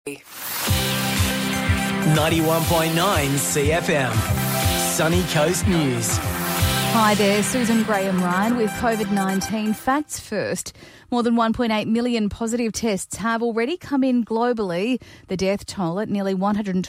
91.9 CFM. Sunny Coast News. Hi there, Susan Graham-Ryan with COVID-19 facts first. More than 1.8 million positive tests have already come in globally, the death toll at nearly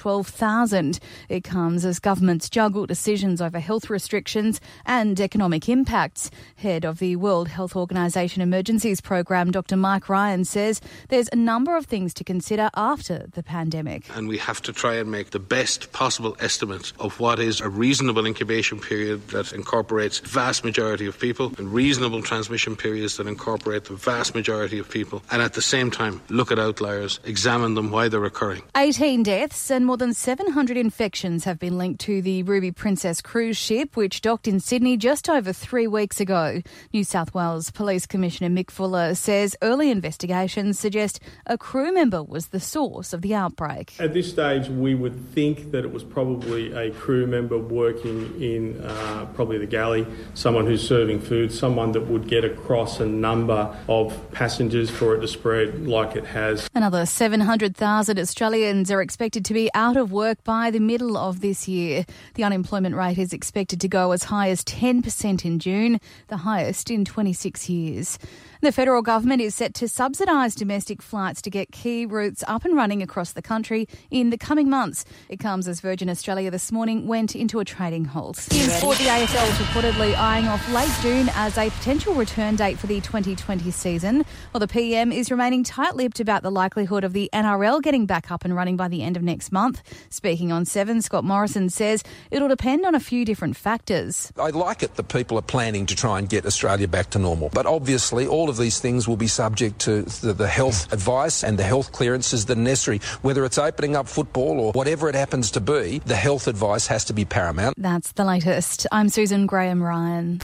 112,000. It comes as governments juggle decisions over health restrictions and economic impacts. Head of the World Health Organization Emergencies Program, Dr. Mike Ryan, says there's a number of things to consider after the pandemic. And we have to try and make the best possible estimate of what is a reasonable incubation period that incorporates the vast majority of people and reasonable transmission periods that incorporate the vast majority of people, and at the same time look at outliers, examine them, why they're occurring. 18 deaths and more than 700 infections have been linked to the Ruby Princess cruise ship, which docked in Sydney just over 3 weeks ago. New South Wales Police Commissioner Mick Fuller says early investigations suggest a crew member was the source of the outbreak. At this stage, we would think that it was probably a crew member working in probably the galley, someone who's serving food, someone that would get across a number of passengers for it to spread like it has. Another 700,000 Australians are expected to be out of work by the middle of this year. The unemployment rate is expected to go as high as 10% in June, the highest in 26 years. The federal government is set to subsidise domestic flights to get key routes up and running across the country in the coming months. It comes as Virgin Australia this morning went into a trading halt. In sport, the AFL is reportedly eyeing off late June as a potential return date for the 2020 season, while the PM is remaining tight-lipped about the likelihood of the NRL getting back up and running by the end of next month. Speaking on 7, Scott Morrison says it'll depend on a few different factors. I like it that people are planning to try and get Australia back to normal, but obviously all of these things will be subject to the health advice and the health clearances that are necessary. Whether it's opening up football or whatever it happens to be, the health advice has to be paramount. That's the latest. I'm Susan Graham-Ryan.